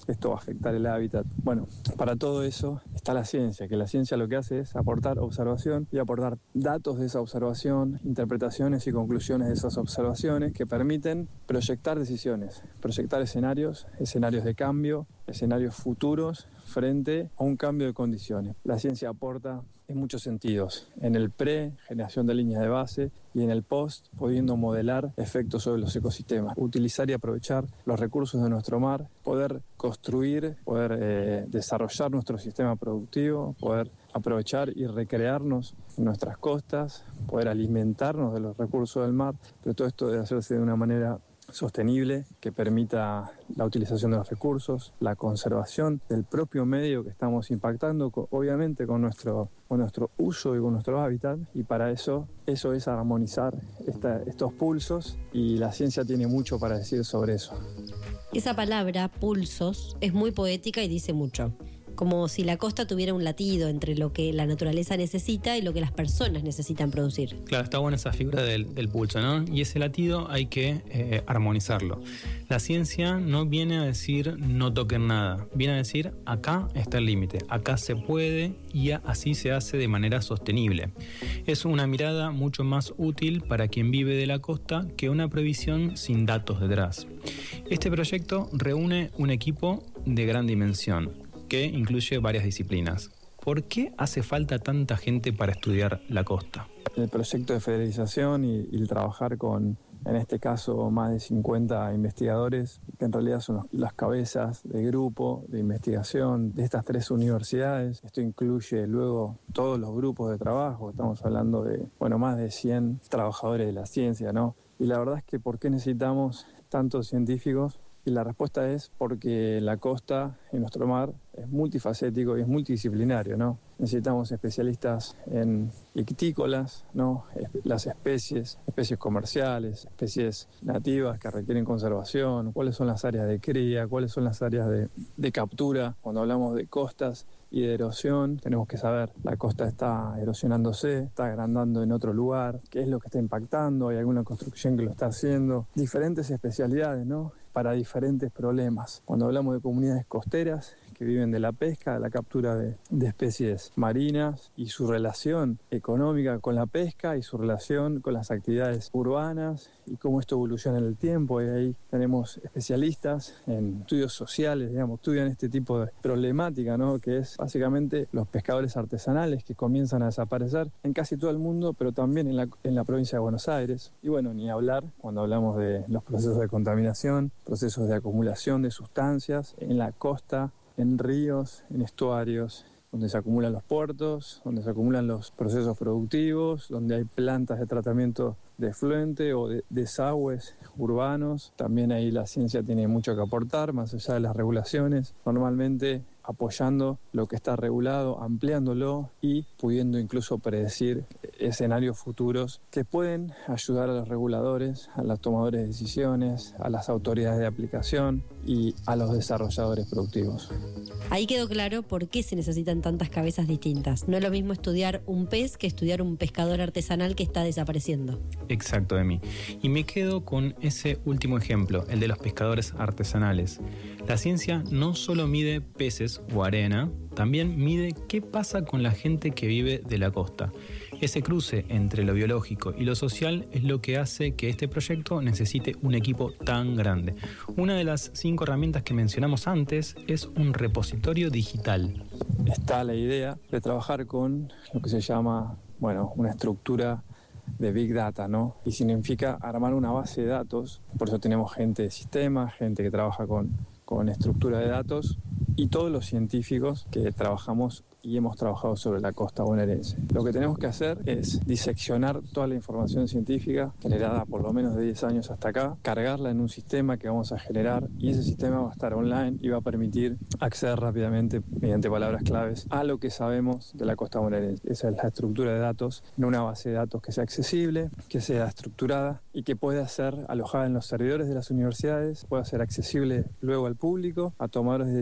esto va a afectar el hábitat. Bueno, para todo eso está la ciencia, que la ciencia lo que hace es aportar observación y aportar datos de esa observación, interpretaciones y conclusiones de esas observaciones que permiten proyectar decisiones, proyectar escenarios, escenarios de cambio, escenarios futuros frente a un cambio de condiciones. La ciencia aporta en muchos sentidos, en el pre, generación de líneas de base, y en el post, pudiendo modelar efectos sobre los ecosistemas, utilizar y aprovechar los recursos de nuestro mar, poder construir, poder eh, desarrollar nuestro sistema productivo, poder aprovechar y recrearnos en nuestras costas, poder alimentarnos de los recursos del mar, pero todo esto debe hacerse de una manera sostenible que permita la utilización de los recursos, la conservación del propio medio que estamos impactando, obviamente con nuestro, con nuestro uso y con nuestro hábitat, y para eso, eso es armonizar esta, estos pulsos, y la ciencia tiene mucho para decir sobre eso. Esa palabra, pulsos, es muy poética y dice mucho. Como si la costa tuviera un latido entre lo que la naturaleza necesita y lo que las personas necesitan producir. Claro, está buena esa figura del, del pulso, ¿no? Y ese latido hay que eh, armonizarlo. La ciencia no viene a decir no toquen nada, viene a decir acá está el límite, acá se puede y así se hace de manera sostenible. Es una mirada mucho más útil para quien vive de la costa que una previsión sin datos detrás. Este proyecto reúne un equipo de gran dimensión, que incluye varias disciplinas. ¿Por qué hace falta tanta gente para estudiar la costa? El proyecto de federalización y, y el trabajar con, en este caso, más de cincuenta investigadores, que en realidad son los, las cabezas de grupo de investigación de estas tres universidades. Esto incluye luego todos los grupos de trabajo. Estamos hablando de, bueno, más de cien trabajadores de la ciencia, ¿no? Y la verdad es que ¿por qué necesitamos tantos científicos? Y la respuesta es porque la costa y nuestro mar es multifacético y es multidisciplinario, ¿no? Necesitamos especialistas en ictícolas, ¿no? Las especies, especies comerciales, especies nativas que requieren conservación, cuáles son las áreas de cría, cuáles son las áreas de, de captura. Cuando hablamos de costas y de erosión, tenemos que saber, la costa está erosionándose, está agrandando en otro lugar, qué es lo que está impactando, hay alguna construcción que lo está haciendo. Diferentes especialidades, ¿no? Para diferentes problemas. Cuando hablamos de comunidades costeras que viven de la pesca, de la captura de, de especies marinas y su relación económica con la pesca y su relación con las actividades urbanas y cómo esto evoluciona en el tiempo. Y ahí tenemos especialistas en estudios sociales, digamos, estudian este tipo de problemática, ¿no? Que es básicamente los pescadores artesanales que comienzan a desaparecer en casi todo el mundo, pero también en la, en la provincia de Buenos Aires. Y bueno, ni hablar cuando hablamos de los procesos de contaminación, procesos de acumulación de sustancias en la costa, en ríos, en estuarios, donde se acumulan los puertos, donde se acumulan los procesos productivos, donde hay plantas de tratamiento de efluente o de desagües urbanos. También ahí la ciencia tiene mucho que aportar, más allá de las regulaciones, normalmente apoyando lo que está regulado, ampliándolo y pudiendo incluso predecir escenarios futuros que pueden ayudar a los reguladores, a los tomadores de decisiones, a las autoridades de aplicación y a los desarrolladores productivos. Ahí quedó claro por qué se necesitan tantas cabezas distintas. No es lo mismo estudiar un pez que estudiar un pescador artesanal que está desapareciendo. Exacto, Emi. Y me quedo con ese último ejemplo, el de los pescadores artesanales. La ciencia no solo mide peces o arena, también mide qué pasa con la gente que vive de la costa. Ese cruce entre lo biológico y lo social es lo que hace que este proyecto necesite un equipo tan grande. Una de las cinco herramientas que mencionamos antes es un repositorio digital. Está la idea de trabajar con lo que se llama, bueno, una estructura de Big Data, ¿no? Y significa armar una base de datos. Por eso tenemos gente de sistemas, gente que trabaja con, con estructura de datos y todos los científicos que trabajamos y hemos trabajado sobre la costa bonaerense. Lo que tenemos que hacer es diseccionar toda la información científica generada por lo menos de diez años hasta acá, cargarla en un sistema que vamos a generar y ese sistema va a estar online y va a permitir acceder rápidamente mediante palabras claves a lo que sabemos de la costa bonaerense. Esa es la estructura de datos en una base de datos que sea accesible, que sea estructurada y que pueda ser alojada en los servidores de las universidades, pueda ser accesible luego al público, a tomadores de decisiones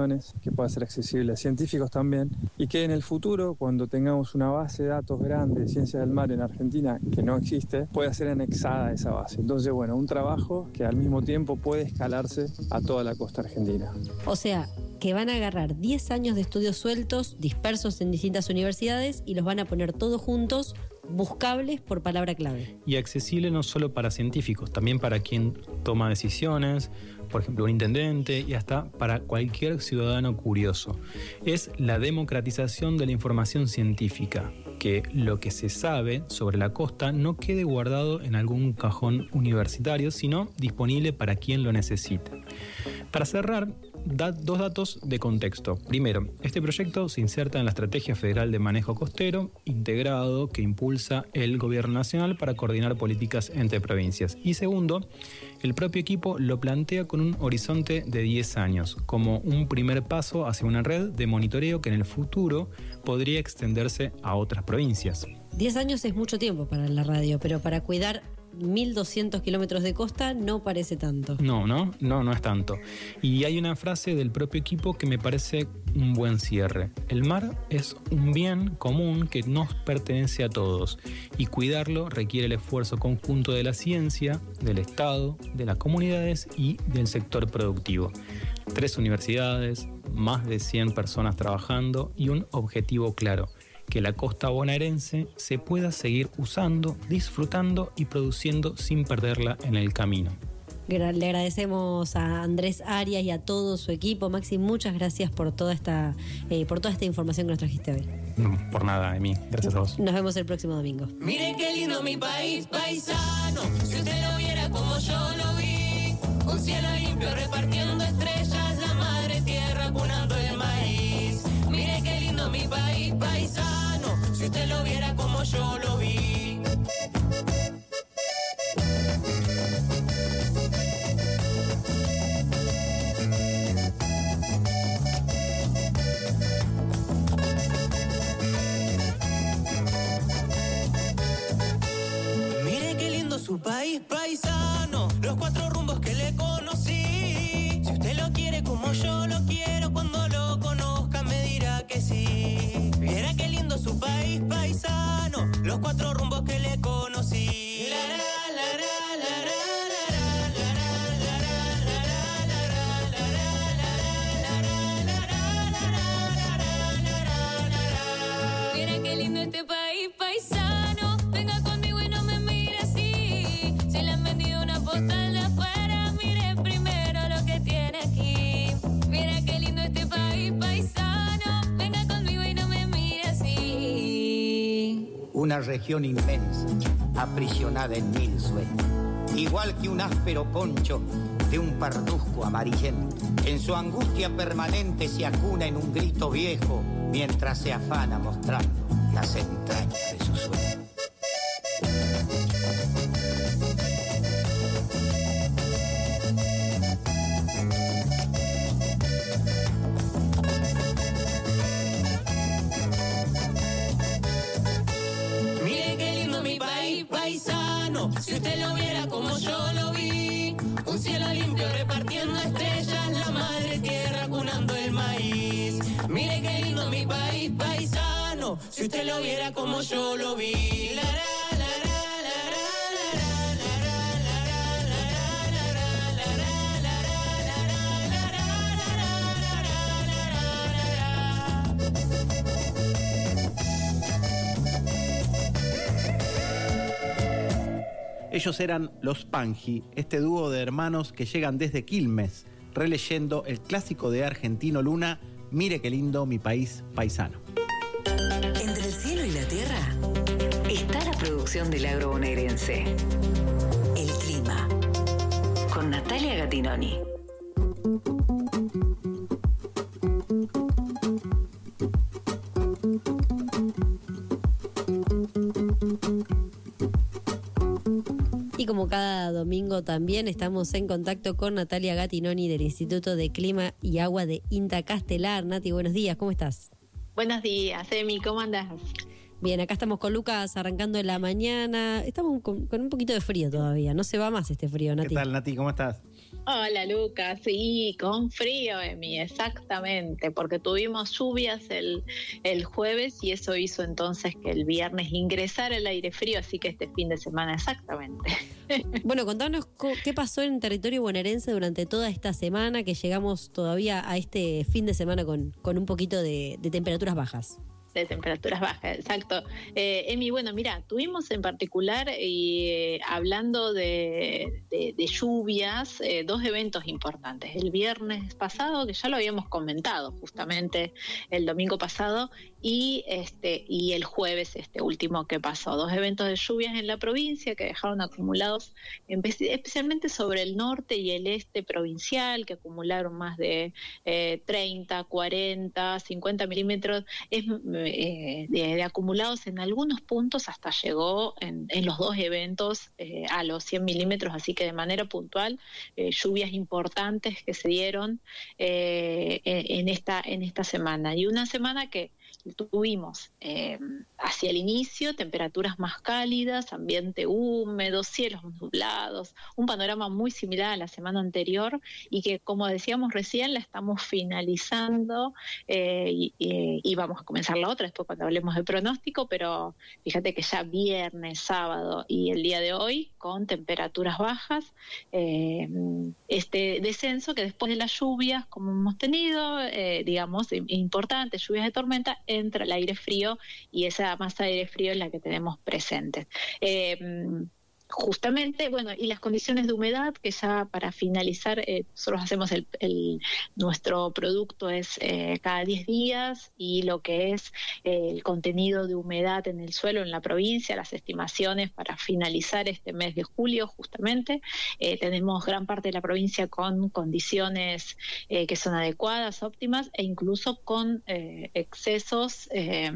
instituciones, que pueda ser accesible a científicos también, y que en el futuro, cuando tengamos una base de datos grande de ciencias del mar en Argentina, que no existe, pueda ser anexada a esa base. Entonces, bueno, un trabajo que al mismo tiempo puede escalarse a toda la costa argentina. O sea, que van a agarrar diez años de estudios sueltos, dispersos en distintas universidades, y los van a poner todos juntos, buscables por palabra clave. Y accesible no solo para científicos, también para quien toma decisiones, por ejemplo un intendente, y hasta para cualquier ciudadano curioso. Es la democratización de la información científica, que lo que se sabe sobre la costa no quede guardado en algún cajón universitario, sino disponible para quien lo necesite. Para cerrar, da dos datos de contexto. Primero, este proyecto se inserta en la Estrategia Federal de Manejo Costero integrado que impulsa el Gobierno Nacional para coordinar políticas entre provincias. Y segundo, el propio equipo lo plantea con un horizonte de diez años, como un primer paso hacia una red de monitoreo que en el futuro podría extenderse a otras provincias. diez años es mucho tiempo para la radio, pero para cuidar mil doscientos kilómetros de costa no parece tanto. No, no, no, no es tanto. Y hay una frase del propio equipo que me parece un buen cierre. El mar es un bien común que nos pertenece a todos y cuidarlo requiere el esfuerzo conjunto de la ciencia, del Estado, de las comunidades y del sector productivo. Tres universidades, más de cien personas trabajando y un objetivo claro: que la costa bonaerense se pueda seguir usando, disfrutando y produciendo sin perderla en el camino. Le agradecemos a Andrés Arias y a todo su equipo. Maxi, muchas gracias por toda esta, eh, por toda esta información que nos trajiste hoy. No, por nada, Emi. Gracias a vos. Nos vemos el próximo domingo. Mire qué lindo mi país, paisano. Si usted lo viera como yo lo vi, un cielo limpio repartiendo estrellas, la madre tierra cunando el maíz. Mire qué lindo mi país, paisano. Si usted lo viera como yo lo vi. Mire qué lindo su país, paisano. Los cuatro rumbos que le conocí. Si usted lo quiere como yo lo quiero, cuando lo conozca me dirá que sí. Viera qué lindo su país, paisano. Los cuatro rumbos que le conocí. La, la, la, la, la, la, la, la, la, la. Mira qué lindo este país, paisano. Venga conmigo y no me mire así. Si le han vendido una postal de afuera, mire primero lo que tiene aquí. Mira qué lindo este país, paisano. Venga conmigo y no me mire así. Una región inmensa, aprisionada en mil sueños. Igual que un áspero poncho de un parduzco amarillento. En su angustia permanente se acuna en un grito viejo, mientras se afana mostrando las entrañas de su sueño. Mire qué lindo mi país, paisano. Si usted lo viera como yo lo vi, un cielo limpio repartiendo estrellas, la madre tierra cunando el maíz. Mire qué lindo mi país, paisano. Si usted lo viera como yo lo vi. La, la, la, Ellos eran los Panji, este dúo de hermanos que llegan desde Quilmes, releyendo el clásico de Argentino Luna, Mire qué lindo mi país paisano. Entre el cielo y la tierra está la producción del agro bonaerense. El clima. Con Natalia Gatinoni. Y como cada domingo también estamos en contacto con Natalia Gatinoni del Instituto de Clima y Agua de INTA Castelar. Nati, buenos días, ¿cómo estás? Buenos días, Emi, ¿cómo andás? Bien, acá estamos con Lucas arrancando la mañana. Estamos con, con un poquito de frío todavía, no se va más este frío, Nati. ¿Qué tal, Nati? ¿Cómo estás? Hola Lucas, sí, con frío, Emi, exactamente, porque tuvimos lluvias el, el jueves y eso hizo entonces que el viernes ingresara el aire frío, así que este fin de semana exactamente. Bueno, contanos co- qué pasó en territorio bonaerense durante toda esta semana, que llegamos todavía a este fin de semana con, con un poquito de, de temperaturas bajas. De temperaturas bajas, exacto. Eh, Emi, bueno, mira, tuvimos en particular, y eh, hablando de, de, de lluvias, eh, dos eventos importantes. El viernes pasado, que ya lo habíamos comentado justamente el domingo pasado, y este y el jueves este último que pasó. Dos eventos de lluvias en la provincia que dejaron acumulados, especialmente sobre el norte y el este provincial, que acumularon más de eh, treinta, cuarenta, cincuenta milímetros. Es Eh, de, de acumulados en algunos puntos, hasta llegó en, en los dos eventos eh, a los cien milímetros, así que de manera puntual eh, lluvias importantes que se dieron eh, en, en esta en esta semana, y una semana que tuvimos eh, hacia el inicio temperaturas más cálidas, ambiente húmedo, cielos nublados, un panorama muy similar a la semana anterior, y que, como decíamos recién, la estamos finalizando eh, y, y, y vamos a comenzar la otra después cuando hablemos de pronóstico, pero fíjate que ya viernes, sábado y el día de hoy con temperaturas bajas, eh, este descenso que después de las lluvias, como hemos tenido, eh, digamos, importantes lluvias de tormenta, entra el aire frío, y esa masa de aire frío es la que tenemos presente. Eh, Justamente, bueno, y las condiciones de humedad, que ya para finalizar, eh, nosotros hacemos el, el nuestro producto es eh, cada diez días, y lo que es eh, el contenido de humedad en el suelo en la provincia, las estimaciones para finalizar este mes de julio justamente, eh, tenemos gran parte de la provincia con condiciones eh, que son adecuadas, óptimas, e incluso con eh, excesos eh,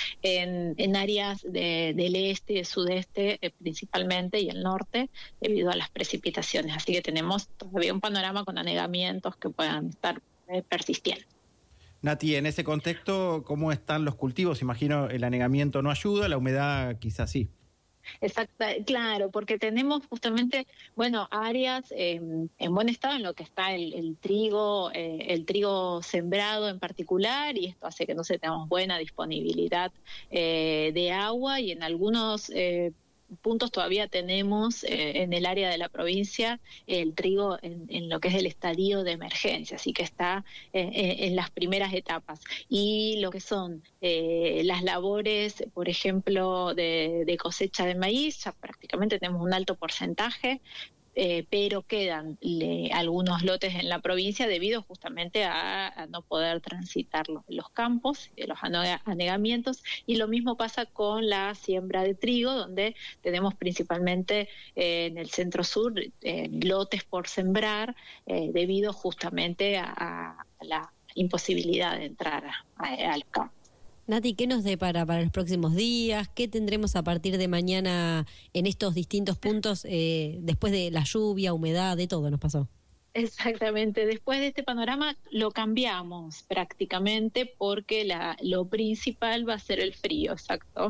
en, en áreas de, del este y del sudeste eh, principalmente, y el norte, debido a las precipitaciones. Así que tenemos todavía un panorama con anegamientos que puedan estar eh, persistiendo. Nati, en ese contexto, ¿cómo están los cultivos? Imagino el anegamiento no ayuda, la humedad quizás sí. Exacto, claro, porque tenemos justamente, bueno, áreas eh, en buen estado en lo que está el, el trigo, eh, el trigo sembrado en particular, y esto hace que no se tengamos buena disponibilidad eh, de agua, y en algunos eh, puntos todavía tenemos eh, en el área de la provincia el trigo en, en lo que es el estadio de emergencia, así que está eh, en las primeras etapas. Y lo que son eh, las labores, por ejemplo, de, de cosecha de maíz, ya prácticamente tenemos un alto porcentaje, Eh, pero quedan le, algunos lotes en la provincia debido justamente a, a no poder transitar los, los campos, de los anegamientos, y lo mismo pasa con la siembra de trigo, donde tenemos principalmente eh, en el centro sur eh, lotes por sembrar eh, debido justamente a, a la imposibilidad de entrar a, a, al campo. Nati, ¿qué nos depara para los próximos días? ¿Qué tendremos a partir de mañana en estos distintos puntos eh, después de la lluvia, humedad, de todo nos pasó? Exactamente, después de este panorama lo cambiamos prácticamente, porque la, lo principal va a ser el frío, exacto.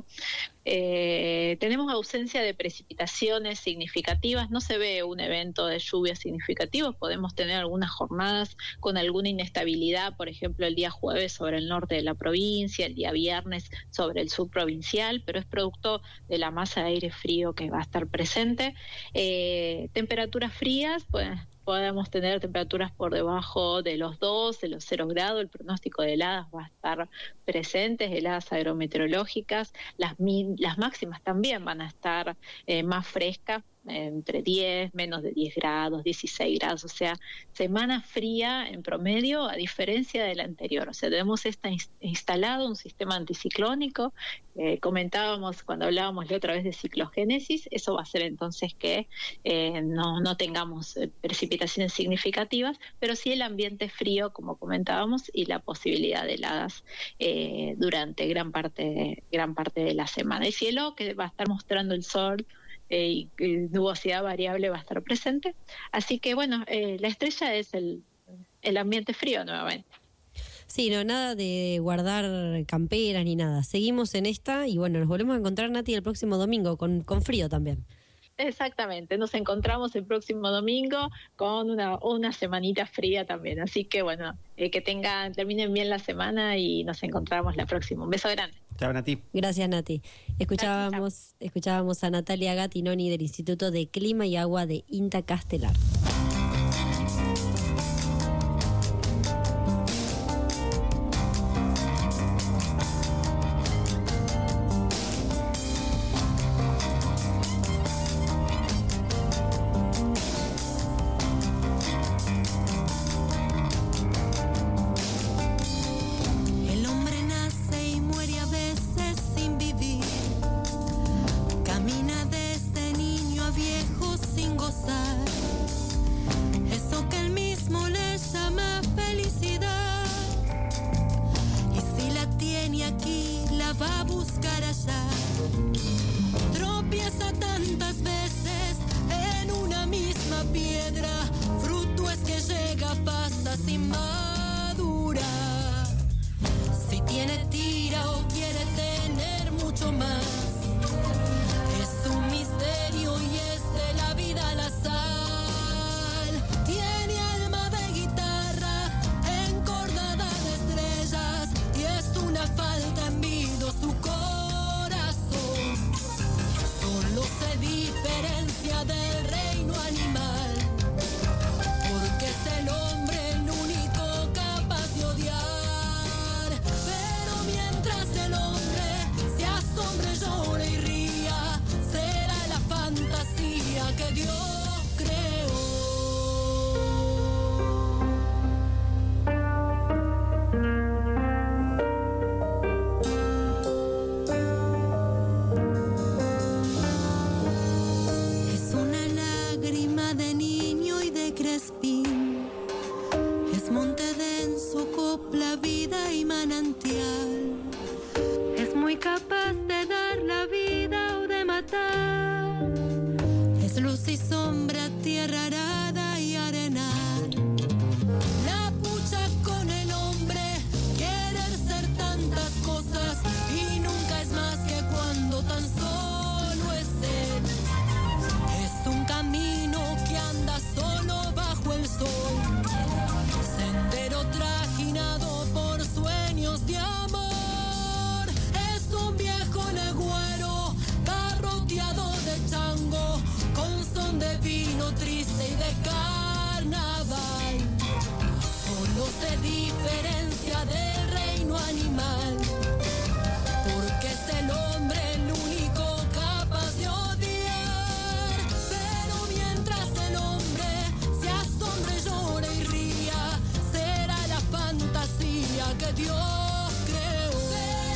Eh, tenemos ausencia de precipitaciones significativas, no se ve un evento de lluvias significativos, podemos tener algunas jornadas con alguna inestabilidad, por ejemplo el día jueves sobre el norte de la provincia, el día viernes sobre el sur provincial, pero es producto de la masa de aire frío que va a estar presente. Eh, temperaturas frías, pues podemos tener temperaturas por debajo de los dos, de los cero grados, el pronóstico de heladas va a estar presentes, heladas agrometeorológicas, las, las máximas también van a estar eh, más frescas, entre diez, menos de diez grados, dieciséis grados, o sea, semana fría en promedio, a diferencia de la anterior. O sea, tenemos esta instalado un sistema anticiclónico, eh, comentábamos cuando hablábamos la otra vez de ciclogénesis, eso va a hacer entonces que eh, no, no tengamos precipitaciones significativas, pero sí el ambiente frío, como comentábamos, y la posibilidad de heladas eh, durante gran parte, gran parte de la semana. El cielo que va a estar mostrando el sol, Eh, y, y nubosidad variable va a estar presente, así que bueno, eh, la estrella es el, el ambiente frío nuevamente. Sí, no, nada de guardar camperas ni nada, seguimos en esta y bueno, nos volvemos a encontrar, Nati, el próximo domingo con, con frío también. Exactamente, nos encontramos el próximo domingo con una, una semanita fría también. Así que bueno, eh, que tengan, terminen bien la semana y nos encontramos la próxima. Un beso grande. Chao, Nati. Gracias, Nati. Escuchábamos, escuchábamos a Natalia Gattinoni del Instituto de Clima y Agua de INTA Castelar. Sin madura, si tiene ti